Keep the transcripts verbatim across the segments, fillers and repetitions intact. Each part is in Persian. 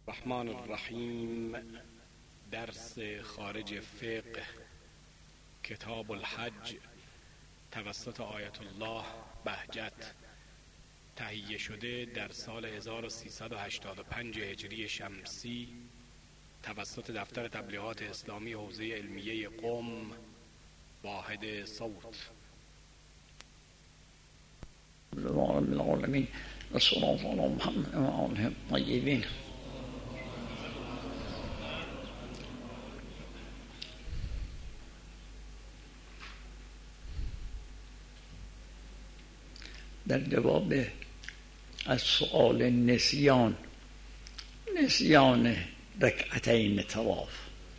الرحمن الرحیم. درس خارج فقه کتاب الحج توسط آیت الله بهجت، تهیه شده در سال هزار و سیصد و هشتاد و پنج هجری شمسی توسط دفتر تبلیغات اسلامی حوزه علمیه قم، واحد صوت. رب العالمین و صلاة علی محمد و آله الطیبین. در جواب از سؤال نسیان نسیان رکعتین طواف،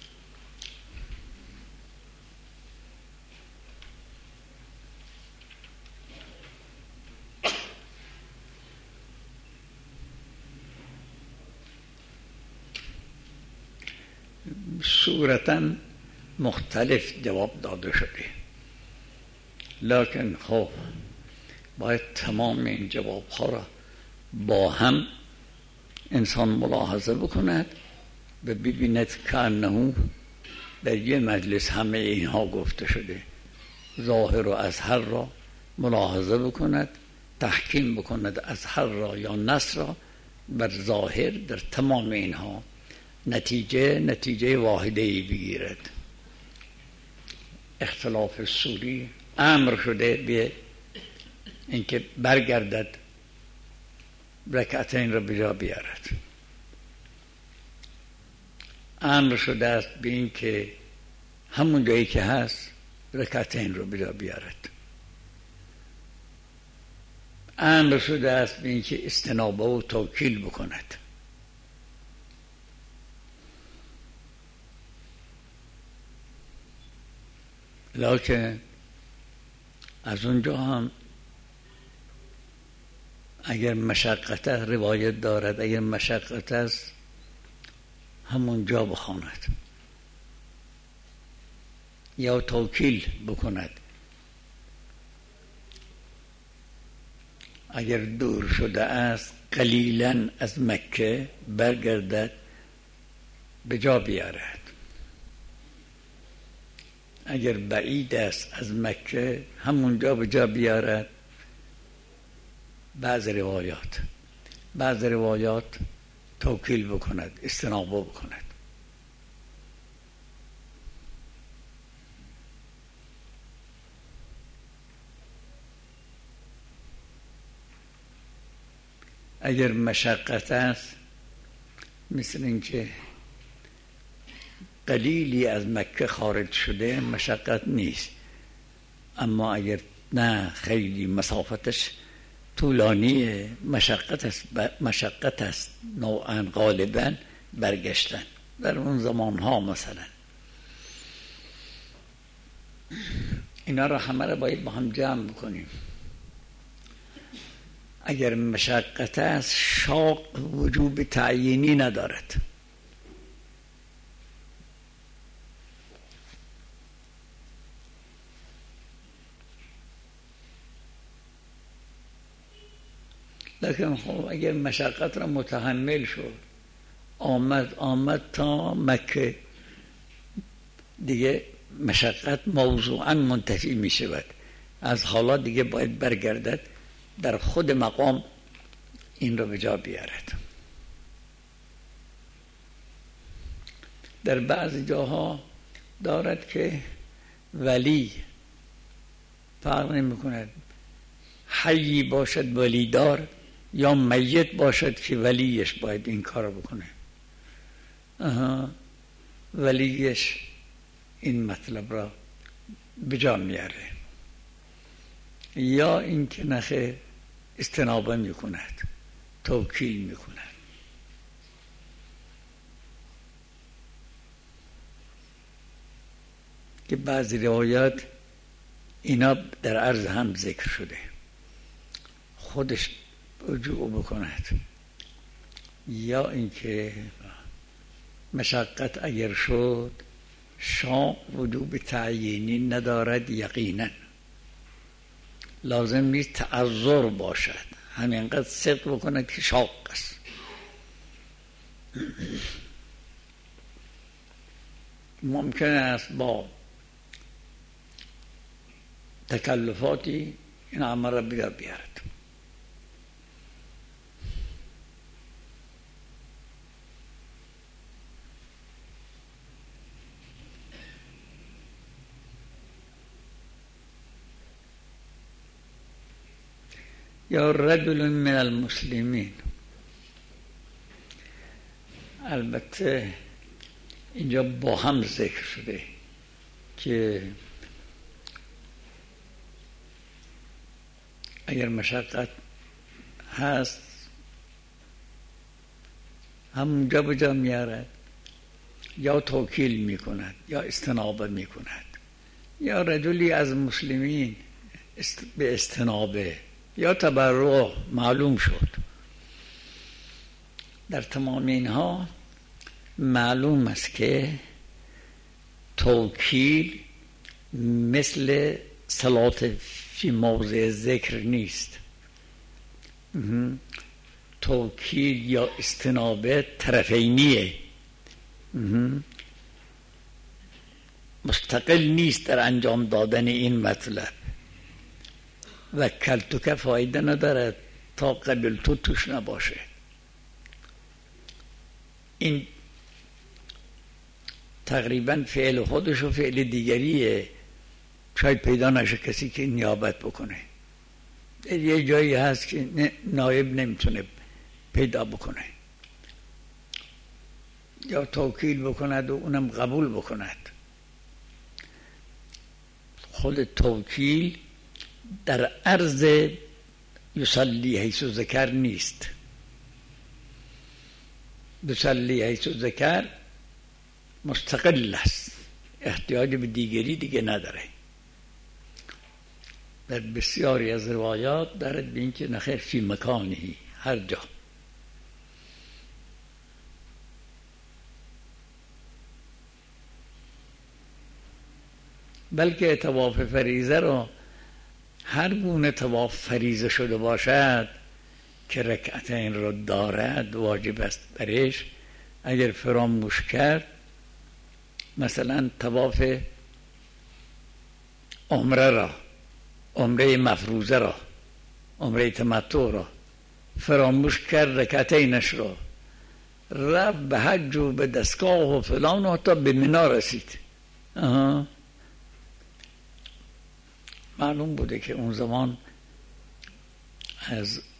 صورتاً مختلف جواب داده شده، لکن خب باید تمام این جواب ها را با هم انسان ملاحظه بکند و ببیند که انه در یه مجلس همه اینها گفته شده. ظاهر و اظهر را ملاحظه بکند، تحکیم بکند اظهر را یا نص را بر ظاهر در تمام اینها، نتیجه نتیجه واحده‌ای بگیرد. اختلاف سوری امر شده به اینکه برگردد رکعتین را بجا بیارد، امر شده است به اینکه همون جایی که هست رکعتین را بجا بیارد، امر شده است به اینکه استنابه و توکیل بکند. لکن از اونجا هم اگر مشقت روایت دارد، اگر مشقت است همون جا بخواند یا توکیل بکند. اگر دور شده است قلیلاً از مکه برگردد به جا بیارد. اگر بعید است از مکه همونجا به جا بیارد. بعض روایات بعض روایات توکیل بکند، استنابه بکند. اگر مشقت است، مثل اینکه قلیلی از مکه خارج شده، مشقت نیست. اما اگر نه خیلی مسافتش طولانی، مشقت است مشقت است نوعاً غالباً برگشتن در اون زمان ها. مثلا اینا را همه را باید با هم جمع بکنیم. اگر مشقت است شاق وجوب تعیینی ندارد. لکن خب اگر مشقت را متحمل شد، آمد آمد تا مکه، دیگه مشقت موضوعاً منتفی می شود. از حالا دیگه باید برگردد در خود مقام این را به جا بیارد. در بعض جاها دارد که ولی فرق نمی کند حیی باشد ولی دار یا میت باشد که ولیش باید این کار بکنه. آها، ولیش این مطلب را بجا میاره، یا این که نخه استنابه میکند، توکیل میکند. که بعضی روایات اینا در عرض هم ذکر شده، خودش رجوع بکند، یا اینکه مشقت اگر شد شاق وجوب تعیینی ندارد. یقینا لازم نیست تعذر باشد، همینقدر صدق بکند که شاق است. ممکن است با تکلفاتی این عمل را بیار بیارد. یا رجل من المسلمین، البته اینجا با هم ذکر شده که اگر مشقت هست همونجا به جا میارد، یا توکیل میکند یا استنابه میکند. یا رجلی از مسلمین است به استنابه یا تبرع معلوم شد. در تمام اینها معلوم است که توکیل مثل صلات فی موضع ذکر نیست. توکیل یا استنابه طرفینیه، مستقل نیست در انجام دادن این مطلب. وکلتو که فایده ندارد تا قبل تو توش نباشه. این تقریبا فعل خودش و فعل دیگریه، شاید پیدا نشه کسی که نیابت بکنه. یه جایی هست که نایب نمیتونه پیدا بکنه، یا توکیل بکند و اونم قبول بکند. خود توکیل در عرض یصلی حیث ذکر نیست. یصلی حیث ذکر مستقل است، احتیاج به دیگری دیگه نداره. در بسیاری از روایات دارد به این که نخیر فی مکانی، هر جا. بلکه طواف فریضه رو هر گونه طواف فریضه شده باشد که رکعتین رو دارد واجب است برش، اگر فراموش کرد، مثلا طواف عمره را، عمره مفروضه را، عمره تمتع را فراموش کرد، رکعتینش رو رفت به حج و به دستگاه و فلان و حتی به منی رسید. آها. معلوم بوده که اون زمان از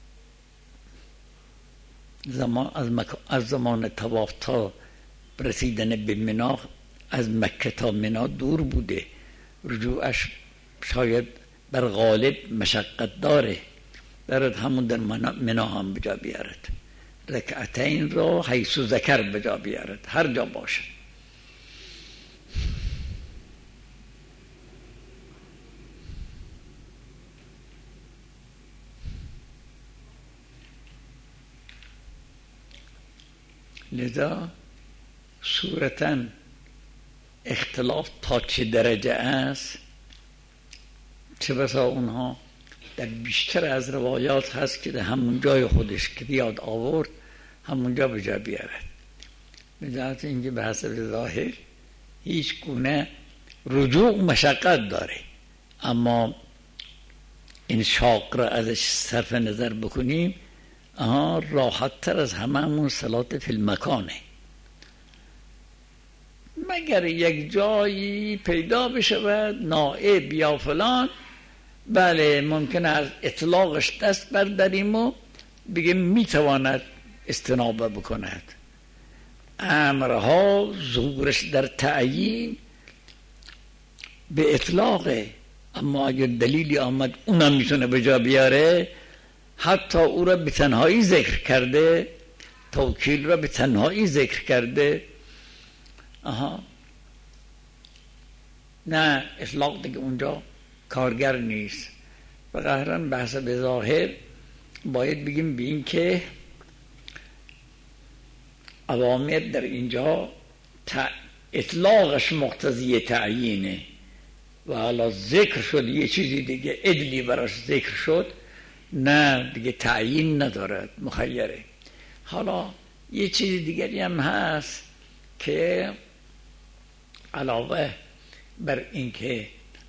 زمان از, مک... از زمان طواف تا رسیدن به منی از مکه تا منی دور بوده، رجوعش شاید بر غالب مشقت داره، دارد همون در منی هم بجا بیارد، رکعتین را حیث ذکر بجا بیارد، هر جا باشه. لذا صورتاً اختلاف تا چه درجه است، چه بسا اونها در بیشتر از روایات هست که در همون جای خودش که بیاد آورد همونجا به جا بیارد. به جهت اینکه به حسب ظاهر هیچ گونه رجوع مشقت داره، اما این شاق را ازش صرف نظر بکنیم، آها راحت تر از همه همون صلات فی المکانه. مگر یک جایی پیدا بشود نائب یا فلان، بله ممکنه از اطلاقش دست برداریم و بگیم میتواند استنابه بکند. امرها ظهورش در تعیین به اطلاقه، اما اگر دلیلی آمد اونم میتونه به جا بیاره، حتی او را به تنهایی ذکر کرده، توکیل را به تنهایی ذکر کرده، آها نه اطلاق دیگه اونجا کارگر نیست. و قهراً بحث به ظاهر باید بگیم به این که اوامر در اینجا اطلاقش مقتضی تعیینه و حالا ذکر شد یه چیزی دیگه عدلی براش ذکر شد، نه دیگه تعیین ندارد، مخیره. حالا یه چیز دیگری هم هست که علاوه بر اینکه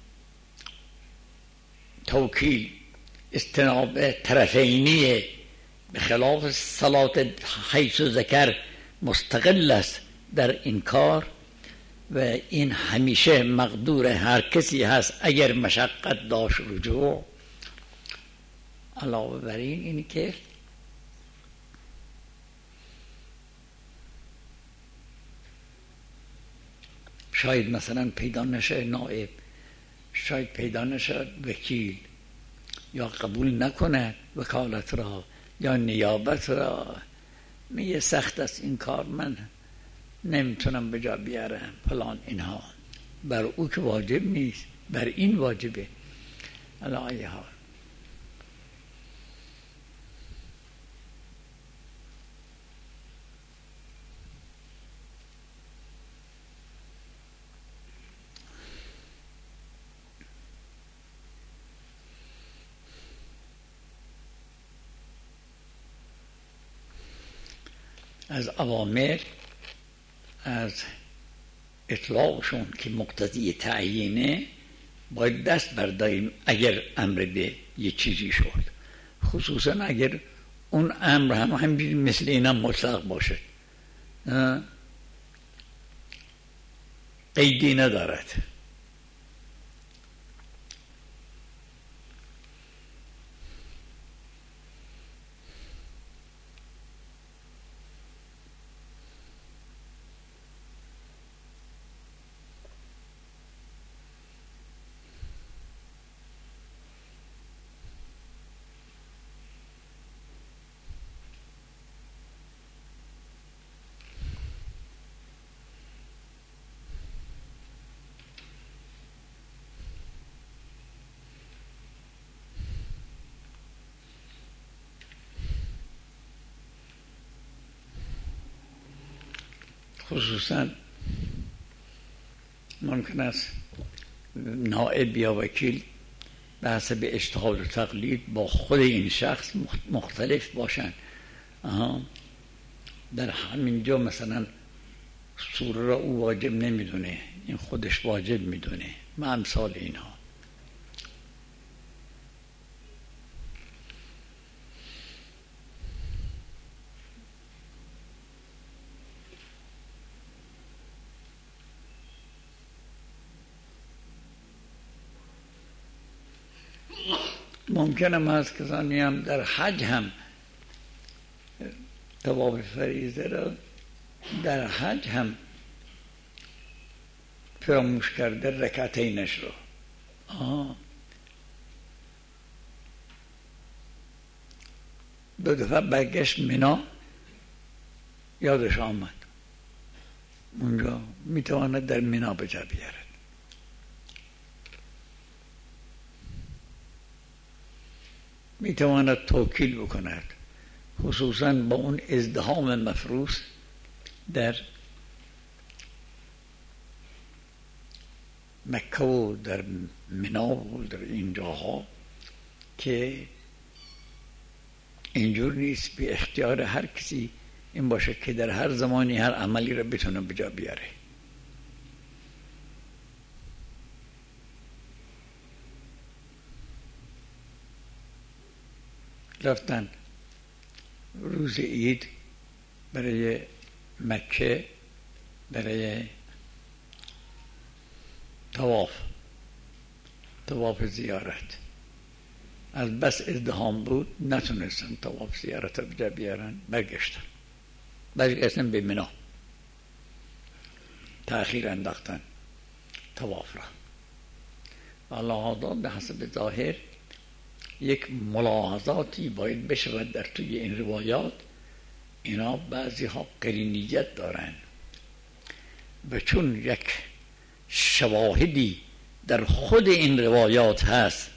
توکیل استناب طرفینیه به خلاف صلات حیث و ذکر مستقل است در این کار و این همیشه مقدور هر کسی هست اگر مشقت داشت رجوع. علاوه بر این اینی که شاید مثلا پیدا نشه نائب، شاید پیدا نشه وکیل، یا قبول نکنه وکالت را یا نیابت را، میگه سخت است این کار، من نمیتونم به جا بیارم فلان اینها. بر او که واجب نیست، بر این واجبه. علی حال از اوامر، از اطلاقشون که مقتضی تعیینه باید دست برداریم اگر امر به یه چیزی شد، خصوصا اگر اون امر هم همین مثل اینا مطلق باشه، قیدی ندارد. خصوصا ممکن است نائب یا وکیل به حسب اجتهاد و تقلید با خود این شخص مختلف باشن. آها. در همین جا مثلا سوره را او واجب نمیدونه، این خودش واجب میدونه، و امثال اینها. ممکنه هم هست کسانی هم در حج هم طواف فریضه را در حج هم فراموش کرده رکعتینش رو. آه. دو دفعه برگشت مینا، یادش آمد اونجا میتواند در مینا به جا بیارد. میتواند توکیل بکند، خصوصا با اون ازدحام مفروض در مکه و در منا و در این جاها که اینجور نیست به اختیار هر کسی این باشه که در هر زمانی هر عملی را بتونه به جا بیاره. رفتن روز عید برای مکه برای طواف طواف زیارت، از بس ازدحام بود نتونستن طواف زیارت رو بجا بیارن، برگشتن برگشتن به مینا، تأخیر انداختن طواف را. الله به حسب ظاهر یک ملاحظاتی باید بشود در توی این روایات. اینا بعضی ها قرینیت دارن و چون یک شواهدی در خود این روایات هست،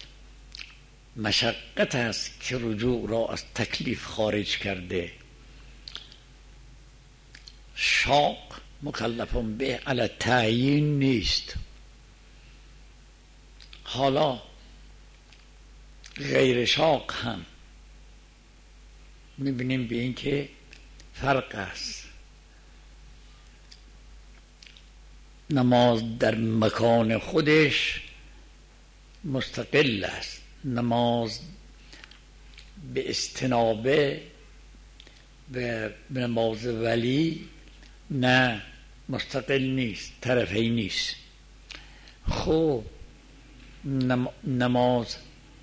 مشقت هست که رجوع را از تکلیف خارج کرده، شاق مکلفون به علی تعیین نیست. حالا غیر شاق هم میبینیم به این که فرق است. نماز در مکان خودش مستقل است، نماز به استنابه به نماز ولی نه، مستقل نیست، طرفی نیست. خب نماز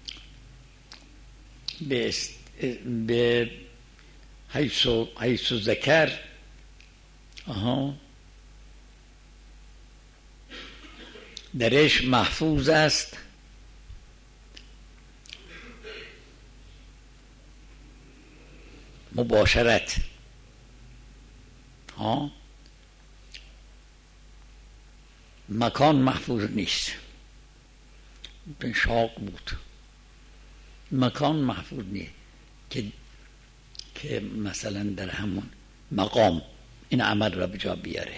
به, است... به حیث و, حیث و ذکر آها درش محفوظ است مباشرت، ها مکان محفوظ نیست. این شاق بود، مکان محفوظ نیست که که مثلا در همون مقام این عمل را به جا بیاره.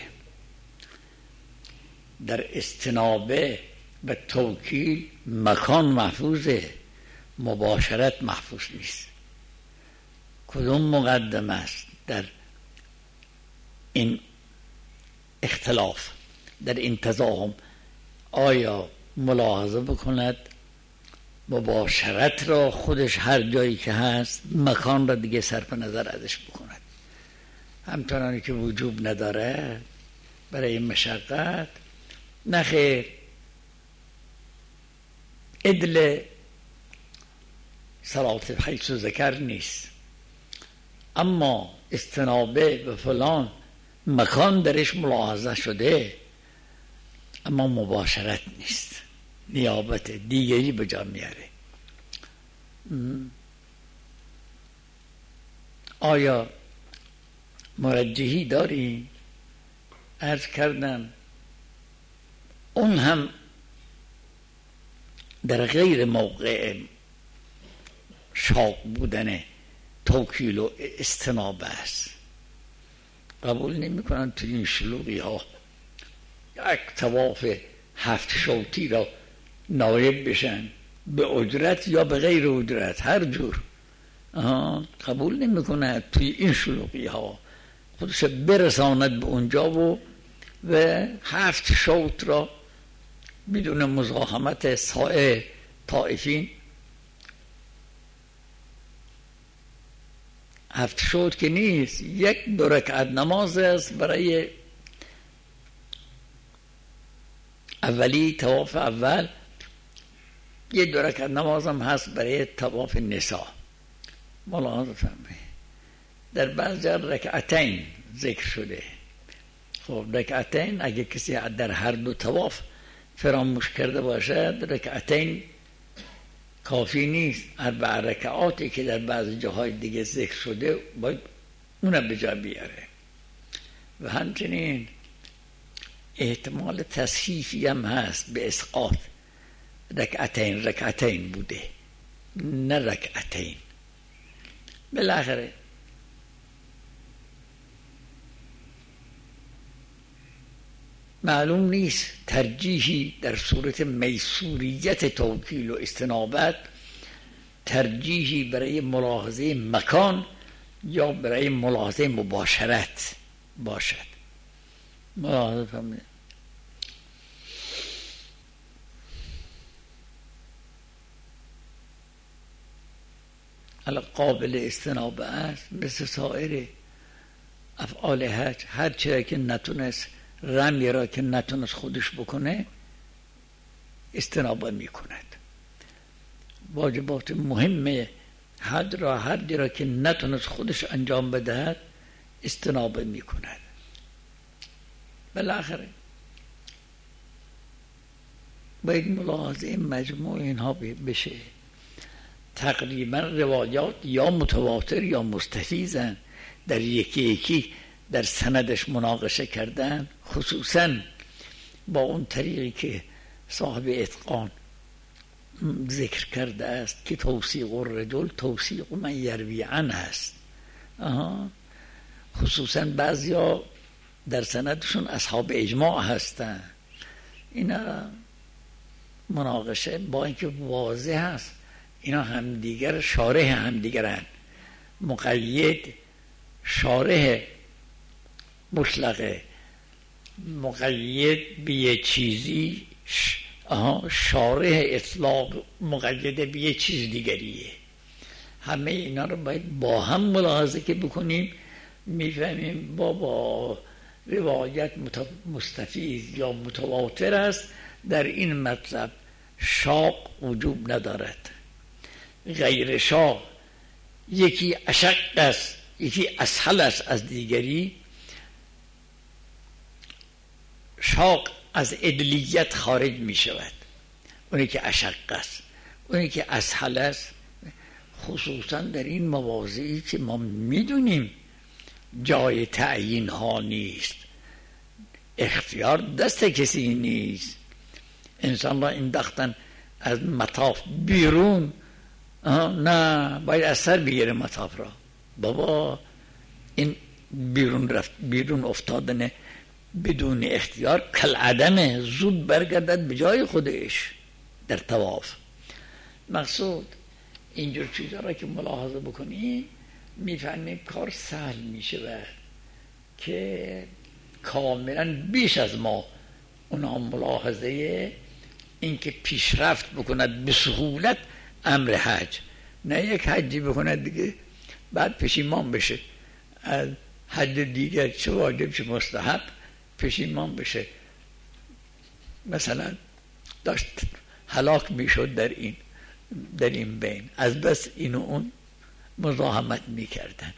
در استنابه و توکیل مکان محفوظه، مباشرت محفوظ نیست. کدوم مقدم است در این اختلاف، در این تضاهم؟ آیا ملاحظه بکند مباشرت را خودش هر جایی که هست، مکان را دیگه صرف نظر ازش بکند، همچنانی که وجوب نداره برای مشقت؟ نخیر، عدل صلات حیث و ذکر نیست، اما استنابه و فلان مکان درش ملاحظه شده، اما مباشرت نیست، نیابت دیگری به جا میاره. آیا مرجحی داری؟ عرض کردم اون هم در غیر موقع شاق بودن توکیل و استنابه است. قبول نمی کنن تو این شلوغی ها یک طواف هفت شوطی را نایب بشن به اجرت یا به غیر اجرت، هر جور. آها قبول نمی کنن توی این شلوغی ها خودش برساند به اونجا و و هفت شوط را بدون مزاحمت سایر طائفین. هفت شوط که نیست، یک دو رکعت نماز است برای اولی طواف اول، یه دو رکعت نماز هم هست برای طواف نساء. ملاحظه فرمایید در بعض جا رکعتین ذکر شده. خب رکعتین اگه کسی در هر دو طواف فراموش کرده باشد، رکعتین کافی نیست. اربع رکعاتی که در بعض جاهای دیگه ذکر شده باید اونم به جا بیاره. و همچنین احتمال تصحیفی هم هست به اسقاط، رکعتین رکعتین بوده نه رکعتین. بالاخره معلوم نیست ترجیحی در صورت میسوریت توکیل و استنابت، ترجیحی برای ملاحظه مکان یا برای ملاحظه مباشرت باشد. ملاحظه فرمایید. قابل استنابه است مثل سایر افعال حج. هر چیزی که نتونست رمی را که نتونست خودش بکنه استنابه میکند. واجبات مهم حج را هر جا را که نتونست خودش انجام بدهد استنابه میکند. بالاخره باید ملاحظه مجموع اینها بشه. تقریبا روایات یا متواتر یا مستفیضن، در یکی یکی در سندش مناقشه کردن، خصوصا با اون طریقی که صاحب اتقان ذکر کرده است که توثیق الرجل توثیق من یروی عنه است. خصوصا بعضیا در سندشون اصحاب اجماع هستن. اینا مناقشه با اینکه واضح هست اینا همدیگر شارح همدیگرن، مقید شارح مطلقه مقید به یه چیزی، آها شارح اطلاق مقید به یه چیز دیگریه. همه اینا رو باید با هم ملاحظه که بکنیم، میفهمیم با با روایت مستفیض یا متواتر است در این مطلب شاق وجوب ندارد. غیر شاق یکی اشق است، یکی اسهل است از دیگری. شاق از عدلیت خارج می شود، اونی که اشق است. اونی که اسهل است خصوصا در این مواضعی که ما میدونیم جای تعیین ها نیست، اختیار دست کسی نیست، انسان را انداختن از مطاف بیرون، نه باید از سر بگیره مطاف را. بابا این بیرون رفت، بیرون افتادن بدون اختیار کالعدمه، زود برگردد به جای خودش در طواف. مقصود اینجور چیزها را که ملاحظه بکنی میفهمیم کار سهل میشه که کاملا بیش از ما اونا ملاحظه این که پیشرفت بکند به سهولت امر حج، نه یک حجی بکند دیگه بعد پشیمان بشه از حج دیگر چه واجب چه مستحب پشیمان بشه، مثلا داشت هلاک میشد در این در این بین، از بس این و اون مزاحمت میکردن.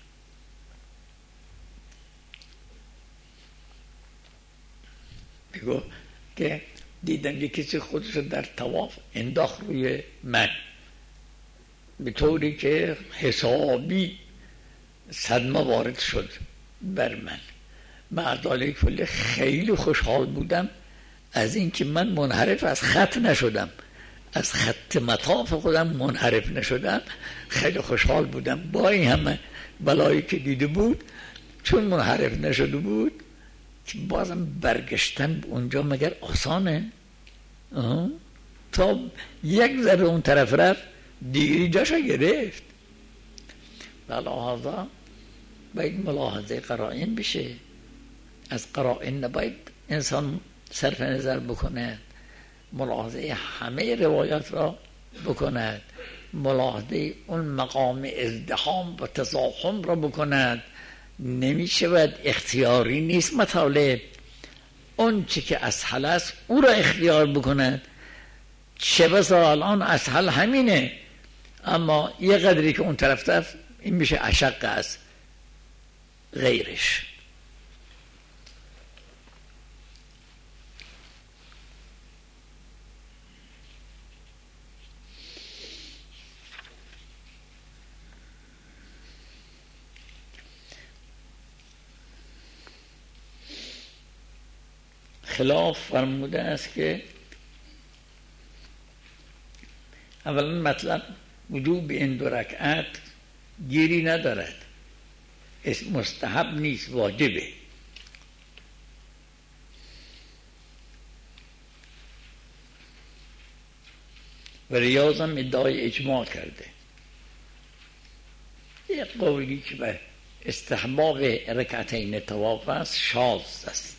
بگو که دیدم یکی کسی خودش در طواف انداخت روی من به طوری که حسابی صدمه وارد شد بر من. معداله کلی خیلی خوشحال بودم از اینکه من منحرف از خط نشدم، از خط مطاف خودم منحرف نشدم. خیلی خوشحال بودم با این همه بلایی که دیده بود، چون منحرف نشده بود که بازم برگشتن اونجا مگر آسانه؟ تا یک ذره اون طرف رفت دیگری جاشو گرفت. لحاظا باید ملاحظه قرائن بشه، از قرائن نباید انسان صرف نظر بکنه، ملاحظه همه روایات را بکند، ملاحظه اون مقام ازدحام و تزاحم را بکند. نمی شود، اختیاری نیست مطالب، اون چی که اسهل است او را اختیار بکند. چه بسا الان اسهل همینه، اما یه قدری که اون طرف طرف این میشه اشق است غیرش. خلاف فرموده است که اولا مطلب وجوب این دو رکعت گیری ندارد، مستحب نیست، واجبه. و ریاض هم ادعای اجماع کرده. یک قولی که به استحباب رکعتین طواف است شاذ است.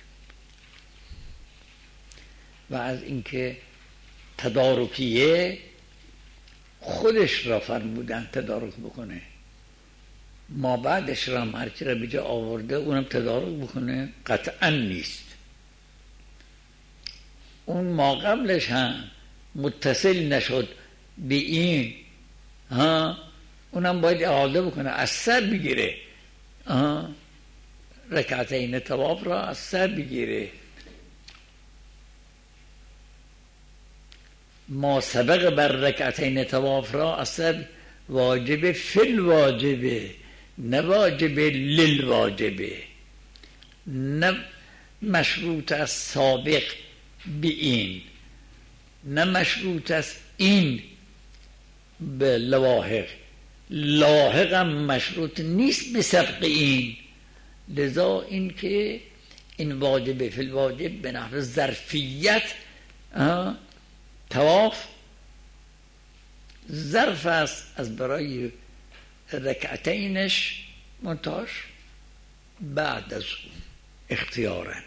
و از اینکه تدارکیه خودش را فرمودن تدارک بکنه، ما بعدش را هرچی را به جا آورده اونم تدارک بکنه قطعا نیست. اون ما قبلش هم متصل نشد به این، ها اونم باید اعاده بکنه، از سر بگیره، ها رکعتین طواف را از سر بگیره. ما سبق بر رکعتین طواف را اصلا واجب فل واجبه، نه واجب لل واجبه، نه مشروط است سابق به این، نه مشروط است این به لواحق، لاحق هم مشروط نیست به سبق این. لذا این که این واجب فل واجب به نحو ظرفیت، طواف ظرف است از برای رکعتینش منتاش بعد از اختیارن.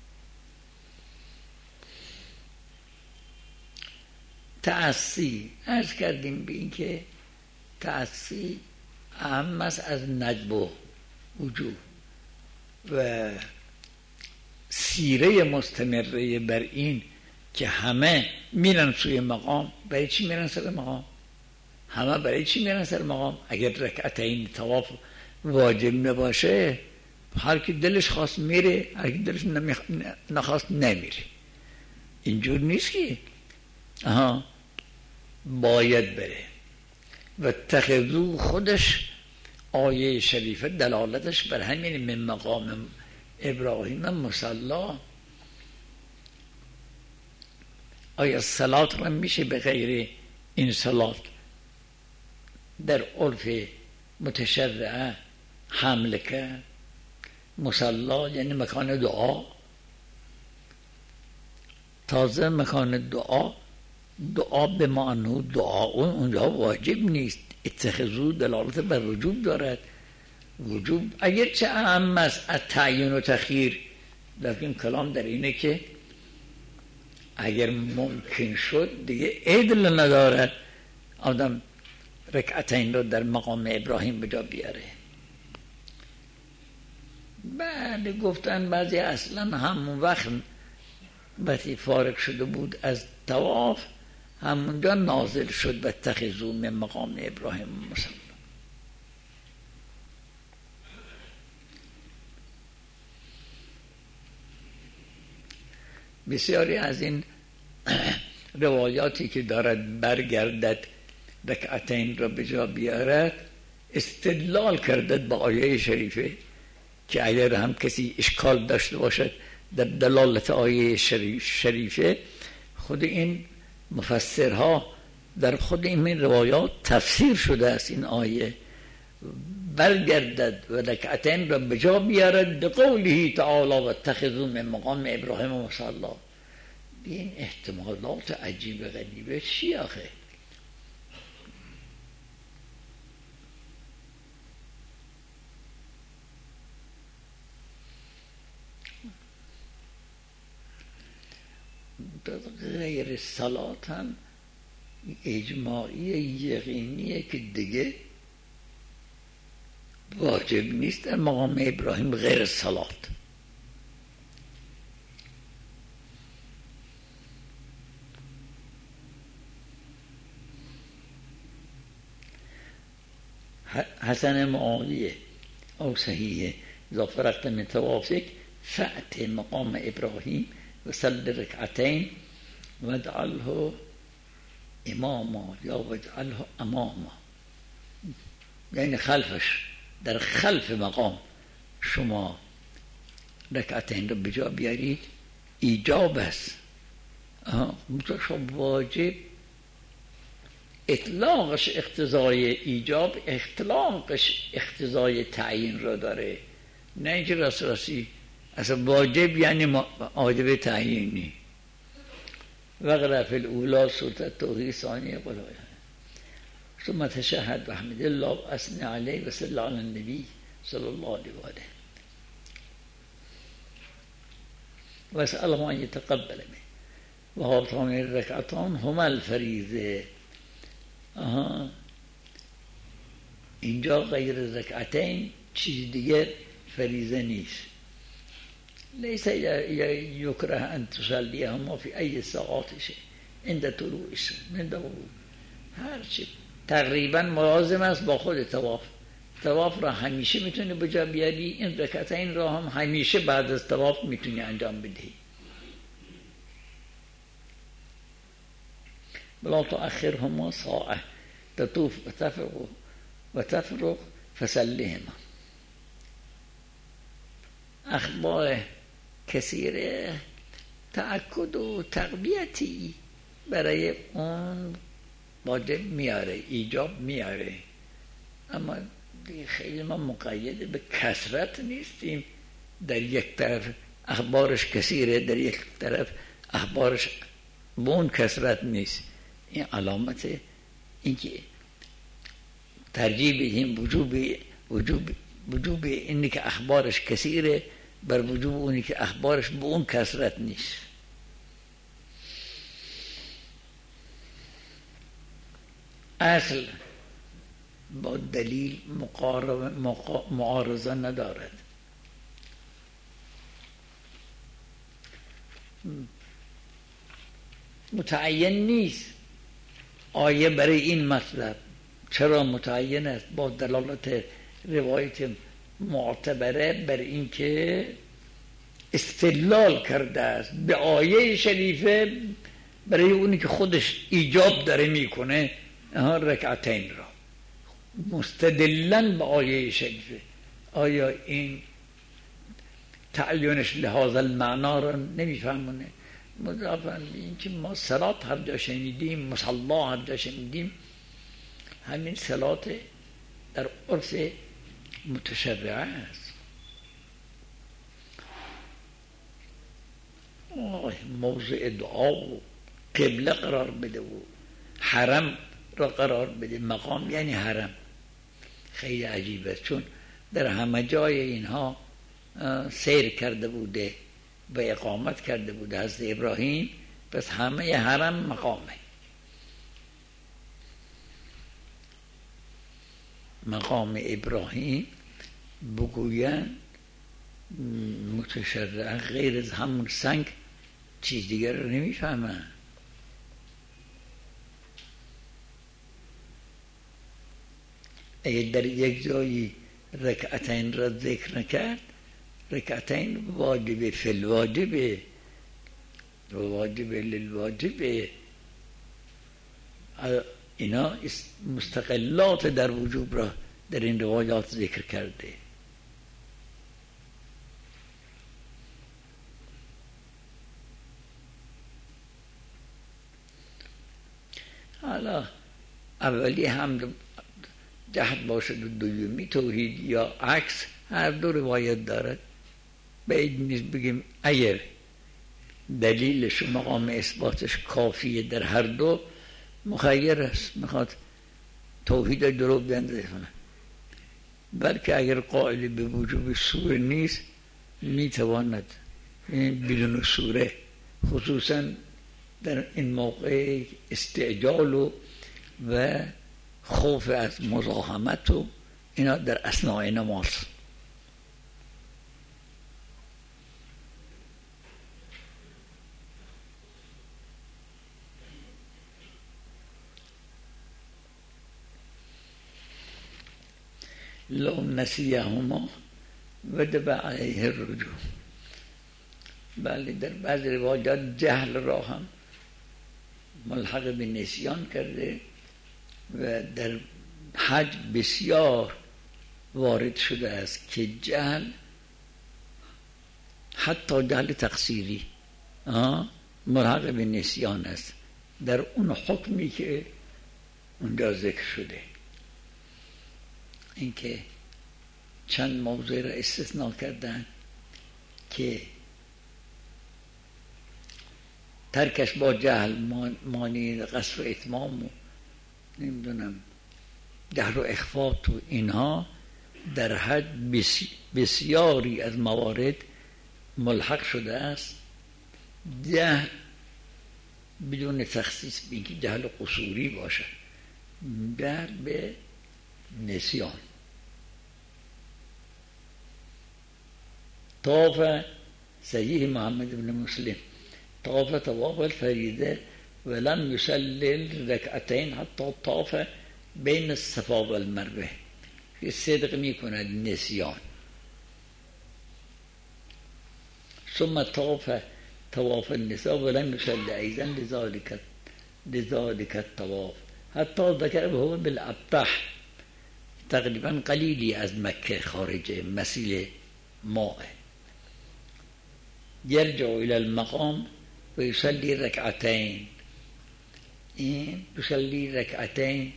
تعصی عرض کردیم به این که تعصی اهم است از ندب و وجوب و سیره مستمره بر این که همه میرن سوی مقام. برای چی میرن سر مقام؟ همه برای چی میرن سر مقام؟ اگر رکعتین طواف واجب نباشه هر کی دلش خواست میره، هر کی دلش نخواست نمیره. اینجور نیست که آها باید بره. و تخذو خودش آیه شریفه دلالتش بر همین من مقام ابراهیم مصلا. آیا صلات را میشه به غیر این صلات در عرف متشرعه حمل کرد؟ مصلا یعنی مکان دعا، تازه مکان دعا، دعا به معنی دعا اونجا واجب نیست. اتخذو دلالت بر وجوب دارد. وجوب اگرچه اهم است از تعیین و تخییر، لیکن کلام در اینه که اگر ممکن شد دیگه عدل ندارد آدم رکعتین رو در مقام ابراهیم به جا بیاره. بعد گفتن بعضی اصلا همون وقت وقتی فارغ شده بود از طواف همونجا نازل شد و اتخذوا من مقام ابراهیم مصلا. بسیاری از این روایاتی که دارد برگردد رکعتین را به جا بیارد استدلال کردد با آیه شریفه که اگر هم کسی اشکال داشته باشد در دلالت آیه شریف شریفه، خود این مفسرها در خود این روایات تفسیر شده است. این آیه برگردد و رکعتین را به جا بیارد بقوله تعالی و اتخذوا من مقام ابراهیم مصلا. این احتمالات عجیب غریبه چی آخه؟ غیر صلات هم اجماعی یقینیه که دیگه واجب نیست در مقام ابراهیم غیر صلات. حسن معاویه او صحیحه اذا فرغت من طوافک فأت مقام ابراهیم و صل رکعتین وادعله اماما یا وادعله اماما، یعنی خلفش، در خلف مقام شما رکعتین رو به جا بیارید ایجاب است. متشاب واجب اطلاقش اقتضای ایجاب، اطلاقش اقتضای تعیین را داره، نه اینکه راست راستی اصلا واجب یعنی واجب تعیینی. وقرأ فی الاولی سورة التوحید ثانیه قل ثم تشهد و حمد الله و اثنی علیه و صلی علی النبی صلی الله علیه و آله و اسأله ان یتقبل منه و هاتان الرکعتان هما الفریضه. آها اینجا غیر رکعتین چیز دیگر فریضه نیست. لیس یکره ان تصلیهما فی ای ساعاتشه عند طلوع الشمس من غروب. هرچی تقریبا ملازم است با خود طواف. طواف را همیشه میتونی به جا بیاری، این رکعتین را هم همیشه بعد از طواف میتونی انجام بدهی. ولا تؤخرهما ساعه تطوف و تفرغ و تفرغ فسلهما. اخبار کثیره تأکد و تقویتی برای اون واجب میاره، ایجاب میاره، اما خیلی ما مقید به کثرت نیستیم. در یک طرف اخبارش کثیره، در یک طرف اخبارش به اون کثرت نیست. این علامت اینکه ترجیح بدیم وجوب وجوب وجوب اینی که اخبارش کثیره بر وجوب اونی که اخبارش به اون کثرت نیست. اصل با دلیل معارضه ندارد. متعین نیست آیه برای این مطلب. چرا متعین است؟ با دلالت روایت معتبره بر اینکه استدلال کرده است به آیه شریفه برای اونی که خودش ایجاب داره میکنه رکعتین را مستدلن به آیه شریفه. آیا این تعیینش لحاظ المعنا را نمیفهمونه؟ مضافاً به این که ما صلات هر جا شنیدیم، مصلا هر جا شنیدیم، همین صلات در عرف متشرعه است. موضع دعا و قبله قرار بده و حرم را قرار بده. مقام یعنی حرم. خیلی عجیبه، چون در همه جای اینها سیر کرده بوده و اقامت کرده بوده حضرت ابراهیم، پس همه حرم مقامه. مقام ابراهیم بگوین متشرع غیر از همون سنگ چیز دیگر رو نمیفهمن. اگه در یک جایی رکعتین را ذکر نکرد، رکعتین واجب فی الواجب و واجب للواجب، اینا مستقلات در وجوب را در این روایات ذکر کرده. حالا اولی هم جهد باشد و دومی توحید یا عکس، هر دو روایت دارد. باید نیست بگیم اگر دلیلش و مقام اثباتش کافیه در هر دو، مخیر است، میخواد توحید درو بنده کنه. بلکه اگر قائل به وجوب سوره نیست میتواند بدون سوره، خصوصا در این موقع استعجال و, و خوف از مزاحمت و اینا در اثناء نماز، لو نسیهما وجب علیه الرجوع. بله در بعض روایات جهل را هم ملحق به نسیان کرده و در حج بسیار وارد شده است که جهل، حتی جهل تقصیری ملحق به نسیان است در اون حکمی که اونجا ذکر شده. اینکه چند موضوع را استثناء کردن که ترکش با جهل مانع قصر و اتمام و نمیدونم جهل و اخفات و اینها در حد بسیاری از موارد ملحق شده است. جهل بدون تخصیص بگی جهل قصوری باشه، جهل به نسیان. طاف صحیح محمد بن مسلم طاف طواف الفریده ولم يسلل رکعتین حتی طاف بین الصفا و المروه، که صدق می کند نسیان. ثم طاف طواف النساء ولم يسلل ایضا لذلك لذلك الطواف حتی ذکر هو بالابطح، تقریبا قلیلی از مکه خارج مسیل ماه. یرجع الى المقام و یصلی رکعتین، این یصلی رکعتین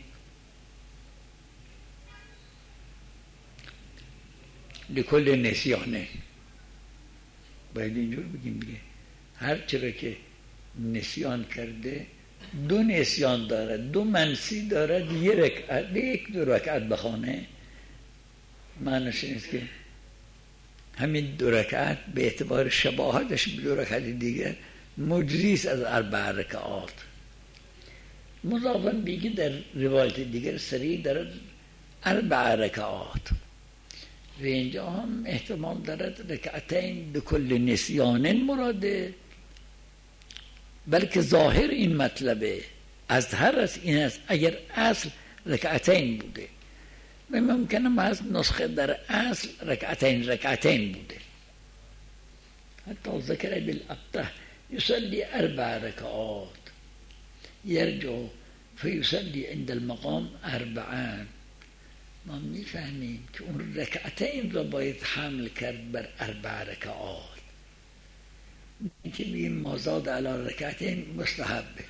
لکل نسیانه. باید اینجور بگیم دیگه، هر چرا که نسیان کرده دو نسیان دارد، دو منسی دارد، یک رکعت یک دو رکعت بخونه معنیش اینه که همین دو رکعت به اعتبار شباهتش به دو رکعت دیگر مجزیست از اربع رکعات. مضافاً بیگه در روایت دیگر سریع دارد اربع رکعات و اینجا هم احتمال دارد رکعتین بکل نسیان مراده، بلکه ظاهر این مطلبه از هر از این است اگر اصل رکعتین بوده و ممکنه محض نسخه در اصل رکعتین رکعتین بوده. حتی ذکر بالابطح یصلی اربع رکعات یرجع فیصلی عند المقام اربعان. ما میفهمیم که اون رکعتین را باید حمل کرد بر اربع رکعات، اینکه بگیم مازاد علی رکعتین مستحبه.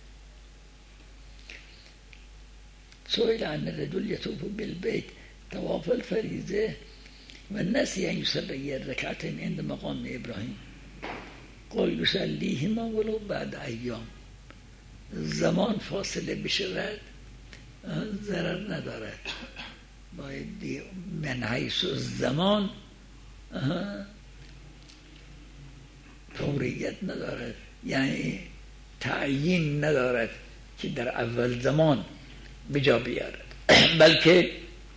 سئل عن الرجل يطوف بالبيت طواف الفريضة والنسي أن يصلي الركعتين عند مقام إبراهيم قال يصليهما ولو بعد أيام. زمان فاصله بشود ضرر ندارد، باید من حیث زمان فوریت ندارد، یعنی تعیین ندارد که در اول زمان بجا بیارد، بلکه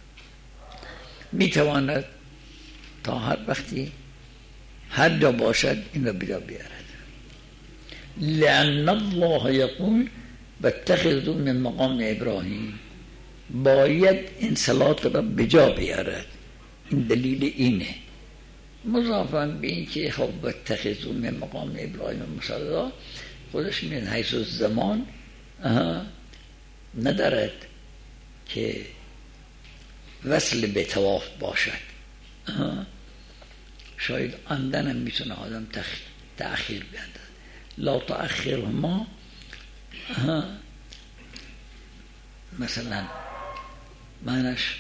میتواند تا هر وقتی هر جا باشد این را بجا بیارد. لأن الله یقول واتخذوا من مقام ابراهیم، باید این صلات را بجا بیارد. این دلیل اینه. مضافاً به این که خب واتخذوا من مقام ابراهیم مصلی خودش من حیث الزمان ندارد که وصل به طواف باشد. شاید اندن هم میتونه آدم تأخیر بیندد. لا تأخرهما مثلا معنیش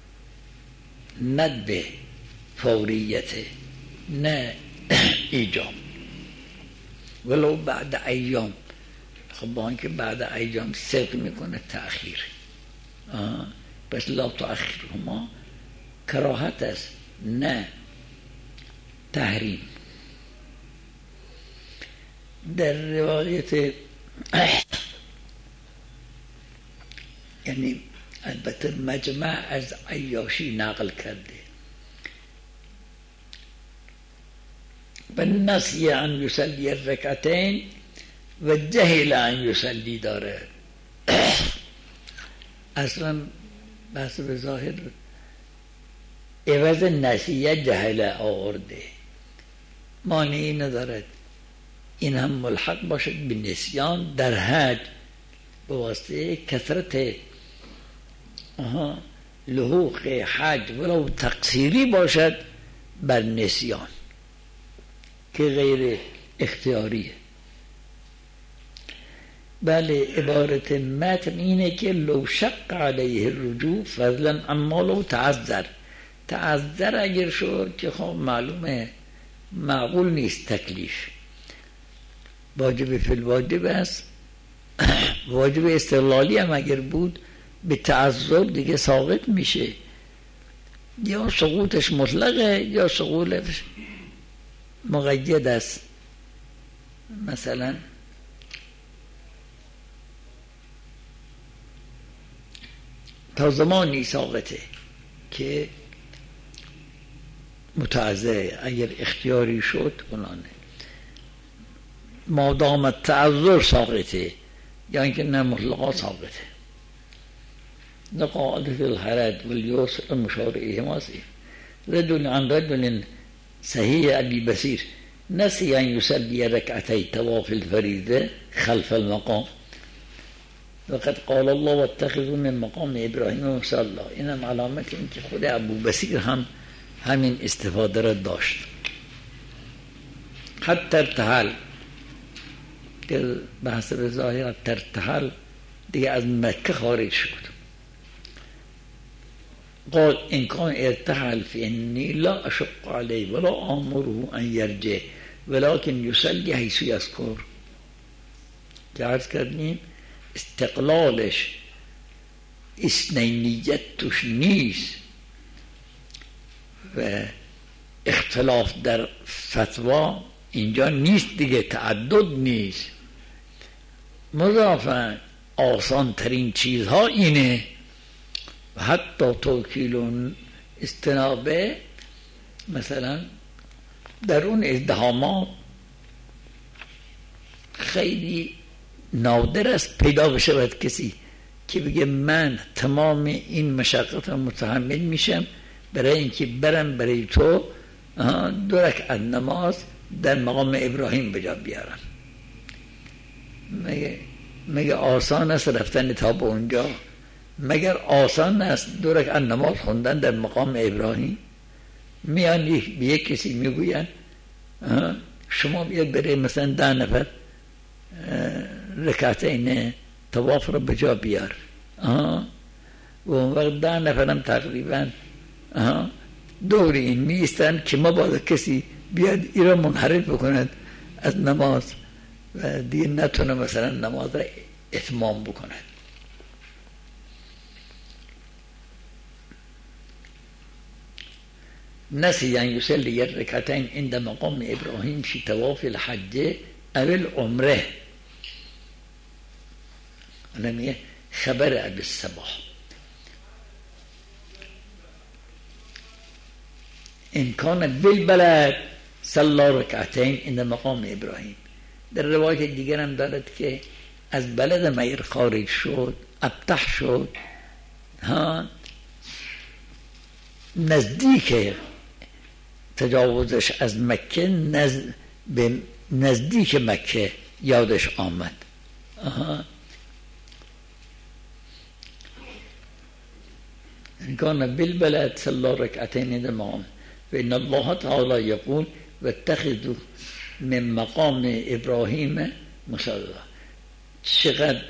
ندب فوریت نه ایجام، ولو بعد ایام. خب با اینکه بعد ایام صدق میکنه تأخیر، پس لا تأخرهما کراهت است نه تحریم. در روایت یعنی البته مجمع از عیاشی نقل کرده و نسی ان یصلی الرکعتین و جهل ان یصلی داره. اصلا بحث به ظاهر عوض نسیه جهل آورده، مانعی ندارد این هم ملحق باشد به نسیان در حج به واسطه کثرت لحوق حج ولو تقصیری باشد بر نسیان که غیر اختیاریه. بله عبارت متن اینه که لو شق علیه الرجوع فضلا اما لو تعذر. تعذر اگر شد که خب معلومه معقول نیست تکلیف، واجب فی الواجب است. واجب استقلالی هم اگر بود به تعذر دیگه ساقط میشه، یا سقوطش مطلقه یا سقوطش مقید است. مثلا تا زمانی ساقطه که متعذره، اگر اختیاری شد کنانه مادام تعذر ساقطه، یا اینکه نه مطلقا ساقطه. نقاعد فی الحرج والیسر المشار الیهما رجل عن رجل صحیح ابی بصیر نسی ان یصلی رکعتی طواف الفریضه خلف المقام وقد قال الله واتخذوا من مقام ابراهیم مصلی. این هم علامت این که خود ابو بصیر هم همین استفاده را داشت. حتی ارتحل که بحث به ظاهر ارتحل دیگه از مکه خارج شد. قال ان كان ارتحل فاني لا اشق عليه ولا امره ان يرجع ولكن يصلي حيث يذكر. که عرض کردیم استقلالش اثنینیت توش نیست، و اختلاف در فتوا اینجا نیست دیگه، تعدد نیست. مضافاً آسان ترین چیزها اینه و حتی توکیل و استنابه مثلا در اون ازدحامات خیلی نادر است پیدا بشود کسی که بگه من تمام این مشقت رو متحمل میشم برای اینکه برم برای تو دو رکعت نماز در مقام ابراهیم بجا بیارم. مگه مگه آسان است رفتن تا به اونجا؟ مگر آسان است دو رکعت نماز خوندن در مقام ابراهیم؟ میان به یک کسی میگوین شما بیاد برای مثلا ده نفر رکعتین طواف رو بجا بیار، و اون وقت ده نفرم تقریبا دور این میستن که ما باید کسی بیاد این را منحرف بکند از نماز و دیگه نتونه مثلا نماز را اتمام بکند. نسی ان یصلی رکعتین عند مقام ابراهیم فی طواف الحج او العمره. الان خبر ابی الصباح ان کان بالبلد صلی رکعتین عند مقام ابراهیم. در روایت دیگر هم دارد که از بلد میر خارج شد، ابتح شد، ها نزدیک تجاوزش از مکه نز... به نزدیک مکه یادش آمد. آها ان کان بالبلد صلی رکعتین عند مقام و ان الله تعالی یقول واتخذوا من مقام ابراهیم مصلی. چقدر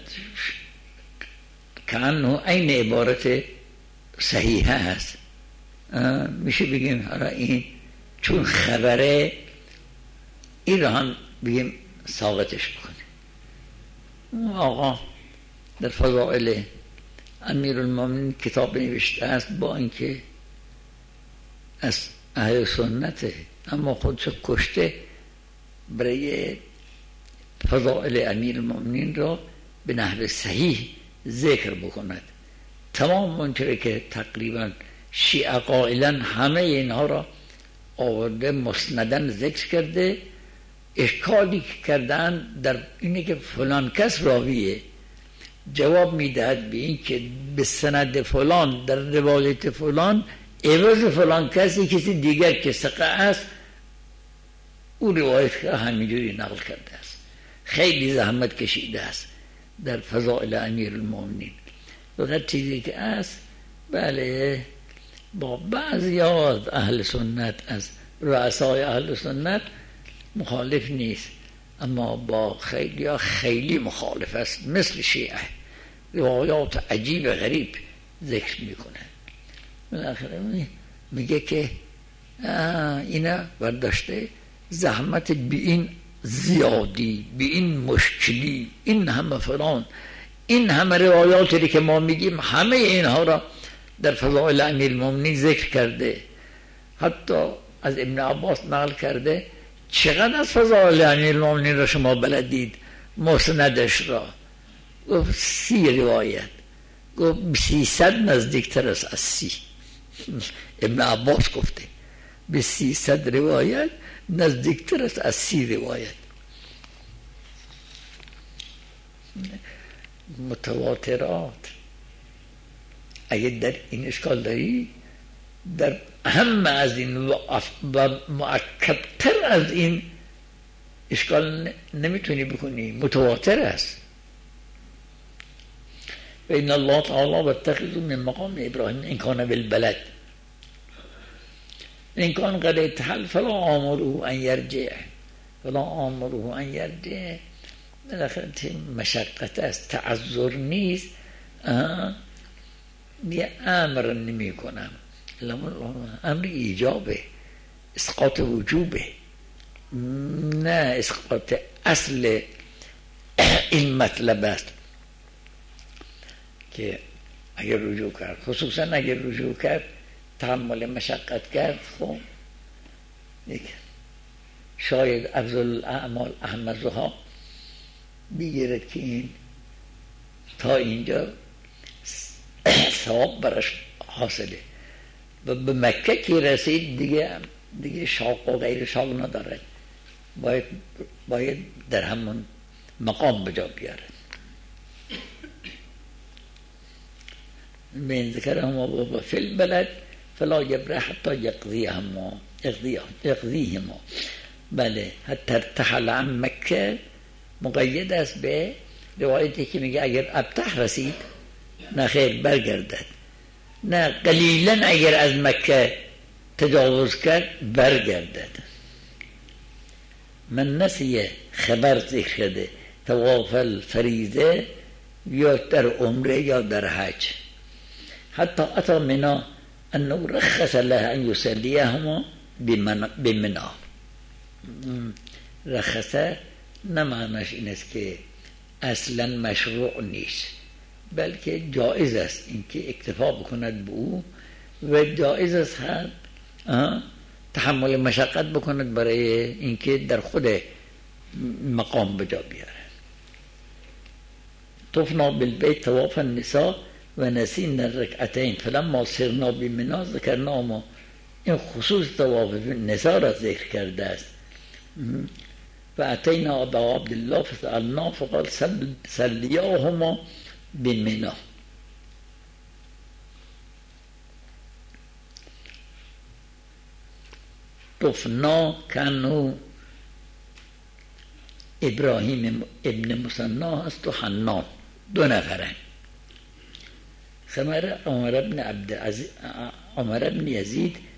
کانه این عبارت صحیحه هست. میشه بگیم حالا این چون خبره این را هم بگیم ثابتش بکنه. آقا در فضائل امیرالمومنین کتاب نوشته است با اینکه از اهل سنته اما خودشو کشته برای فضائل امیرالمومنین را به نحو صحیح ذکر بکند. تمام منطقه که تقریبا شیعه قائلا همه اینها را آورده مسندن ذکر کرده. اشکالی که کردن در اینه که فلان کس راویه، جواب میدهد به این که به سند فلان در روایت فلان عوض فلان کسی کسی دیگر که ثقه است او روایت که همینجوری نقل کرده است. خیلی زحمت کشیده است در فضائل امیرالمومنین. فقط چیزی که است بله با بعضی از اهل سنت از رؤسای اهل سنت مخالف نیست، اما با خیلی ها خیلی مخالف است. مثل شیعه روایات عجیب غریب ذکر میکنه. بالاخره میگه که اینا برداشته زحمت بی این زیادی، بی این مشکلی، این همه فلان، این همه روایاتی که ما میگیم همه اینها را در فضائل امیرالمومنین ذکر کرده. حتی از ابن عباس نقل کرده چقدر از فضائل امیرالمومنین را شما بلدید مسندش را؟ گفت سی روایت. گفت سیصد نزدیکتر است از سی. ابن عباس گفته به سیصد روایت نزدیکتر است از سی روایت. متواترات اگه در این اشکال داری، در همه از این و مؤکدتر از این اشکال نمیتونی بکنی. متواتر است. و ان الله تعالی واتخذوا من مقام ابراهیم ان کان بالبلد ان کان قد اتحل فلا آمره ان یرجع فلا آمره ان یرجع. بالاخره مشقت است، تعذر نیست. یه امر نمی کنم، امر ایجابه، اسقاط وجوبه، نه اسقاط اصل این مطلب است که اگر رجوع کرد، خصوصا اگر رجوع کرد تحمل مشقت کرد، خب یک شاید افضل الاعمال احمدها بگیرد که این تا اینجا ثواب براش حاصله و به مکه که رسید دیگه دیگه شاق و غیر شاق ندارد، باید باید در همون مقام بجا بیارد. من ذکرهم و فی البلد فلا یبرح حتی یقضیهما یقضیهما. بله، حتی ارتحل عن مکه مقید است به روایتی که میگه اگر ابتح رسید نه خیر برگردد، نه قلیلا اگر از مکه تجاوز کرد برگردد. من نسی خبر ذکر شده طواف الفریضه یا در عمره یا در حج، حتی اتا منا انه رخص له ان یصلیهما بمنا. رخصه نه معناش این است که اصلا مشروع نیست، بلکه جایز است اینکه اکتفا بکند به او و جایز است هم تحمل مشقت بکند برای اینکه در خود مقام بجا بیاره. طفنا بالبیت طواف النساء و نسینا الرکعتین فلما صرنا بمنا ذکرنا. ما این خصوص طواف نساء را ذکر کرده است. و اتینا ابا عبدالله فسألنا فقال صلیاهما بمنا. طفنا کانو ابراهیم ابن مسنا است و حنان دو نفرن. خمر عمر ابن عبد عمر ابن یزید